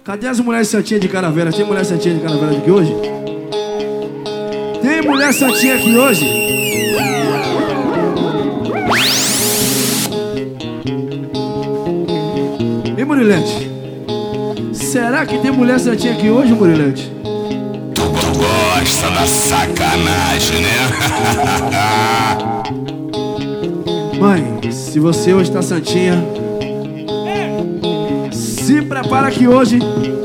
Cadê as mulheres santinhas de caravela? Tem mulher santinha de caravela aqui hoje? Tem mulher santinha aqui hoje? E Murilete? Será que tem mulher santinha aqui hoje, Murilete? Tu gosta da sacanagem, né? Mãe, se você hoje tá santinha, se prepara que hoje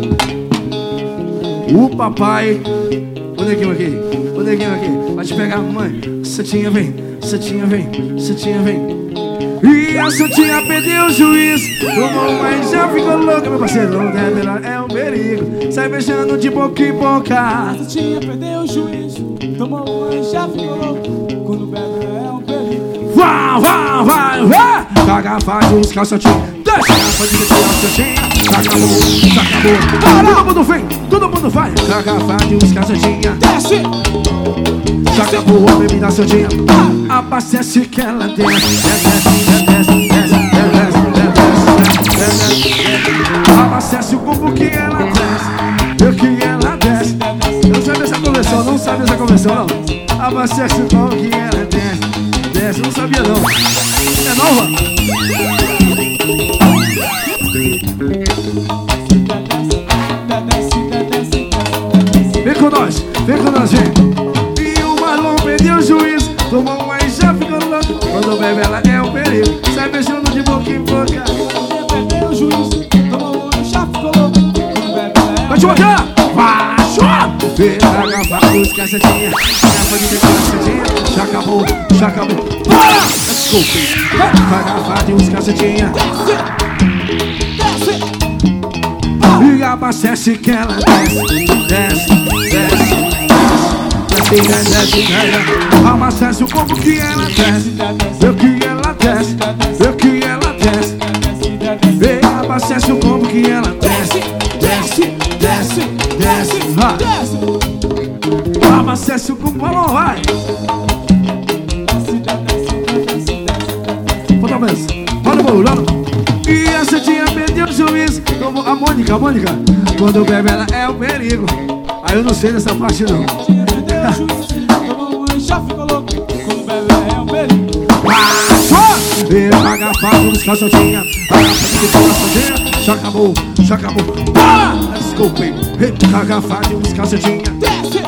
o papai, o neguinho aqui, vai te pegar, mãe. Santinha vem, santinha vem, santinha vem. E a santinha perdeu o juiz, tomou mas já ficou louca, meu parceiro. Não deve lá, é um perigo, sai beijando de boca em boca. A santinha perdeu o juiz, tomou mas já ficou louca. Quando bebe é um perigo. Vai, caga, faz os calçotinhos. Deixa a garrafa de meter a santinha. Acabou. Todo mundo vem, todo mundo vai. Caga, faz os calçotinhos. Desce! Já acabou a bebida santinha. Abastece que ela desce. Abastece o corpo que ela desce. Eu que ela desce. Não sabe essa conversão, não sabe essa conversão, não. Abastece o corpo que ela desce. Desce, não sabia não. É nova? Vem com nós, gente. E o Marlon perdeu o juiz, tomou uma e já ficou louco. Quando bebe ela é um perigo, sai beijando de boca em boca. Perdeu o juiz, tomou uma e já ficou louco. Quando bebe ela é um Vai te botar! Baixou! Vem pra gravar os cacetinha. Garrafa de cacetinha. Já acabou. Para! Desculpe. Vai gravar de uns cacetinha. Desce! E abastece que ela desce. Abastece o corpo que ela desce. Eu que ela desce. E abastece o corpo que ela desce. Abastece o corpo, vamos, vai. Outra vez, olha o bolo. E a santinha perdeu o juiz. A Mônica, quando bebe ela é um perigo. Aí eu não sei dessa parte não. Perdeu o juiz, tomou uma e já ficou louco. Quando bebe ela é um perigo. Passou! E a garrafa dos calçotinha. A garrafa de calçotinha. Já acabou. Para! Desculpe. E a garrafa dos calçotinha. Desce!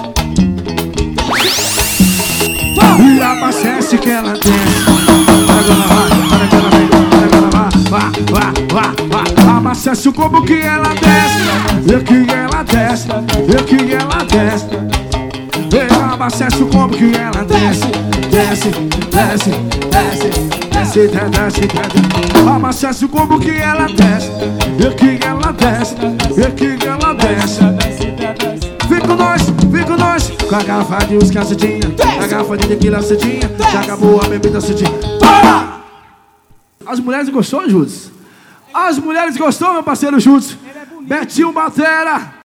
E abastece que ela desce. Vai. Abastece o corpo que ela desce. Eu que ela desce. E abastece o corpo que ela desce. Desce. Abastece o corpo que ela desce. Eu que ela desce. Vem com nós, com a garrafa de uns cacetinha. A garrafa de tequila cedinha. Já acabou a bebida cedinha. Para! As mulheres gostou, Júlio? As mulheres gostou, meu parceiro Júlio? Betinho Batera.